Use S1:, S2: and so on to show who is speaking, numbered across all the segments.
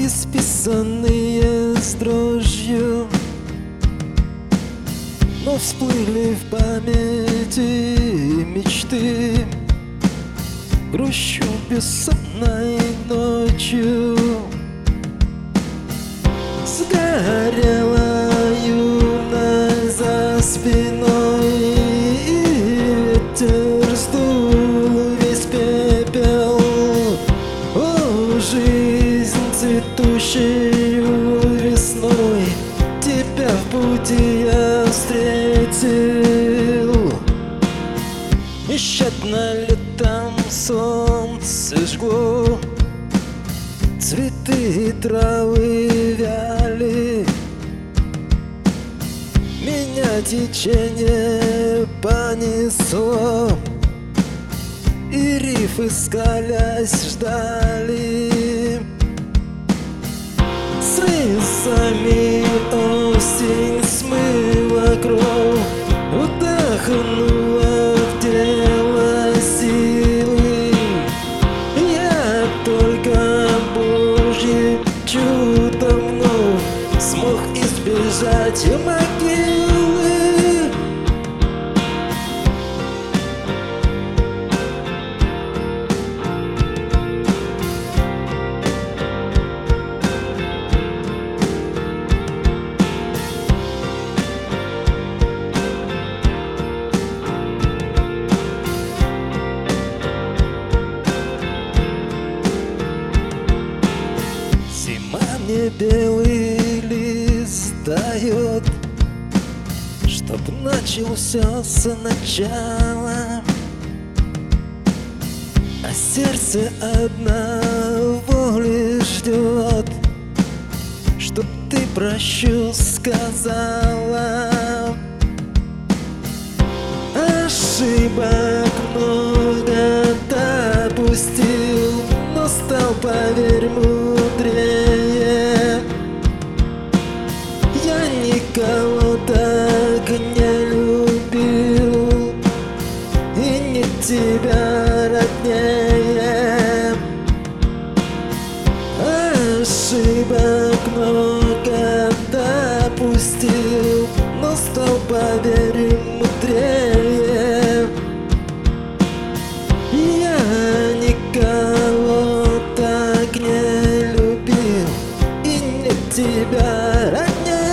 S1: исписанные с дрожью, но всплыли в памяти мечты. Грущу бессонной ночью, сгорела юность за спиной, и ветер сдул весь пепел. О, жизнь, цветущую весной, тебя в пути я встретил. Нещадно летом солнце жгло, цветы и травы вяли. Меня течение понесло, и рифы, скалясь, ждали. Слезами осень смыла кровь, вдохнула в тело силы. Я только Божьим чудом вновь смог избежать могилы. Мне белый лист дает, чтоб начал все сначала, а сердце одного лишь ждет, чтоб ты прощу сказала. Ошибок много допустил, но стал, поверь, мудрее. Я никого так не любил, и не тебя роднее. Ошибок много допустил, но стал, поверь, мудрее. Я никого так не любил, и не тебя роднее.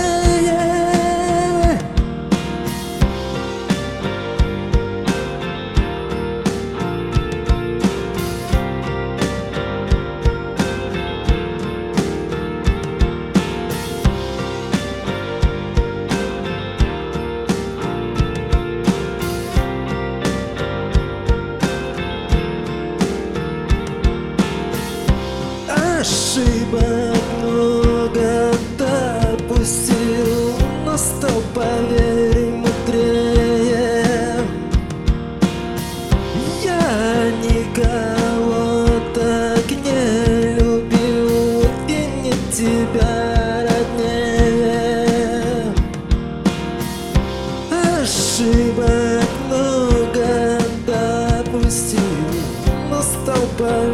S1: Ошибок много допустил, но стал, поверь, мудрее. Я никого так не любил, и не тебя роднее. Ошибок много допустил, но стал, поверь,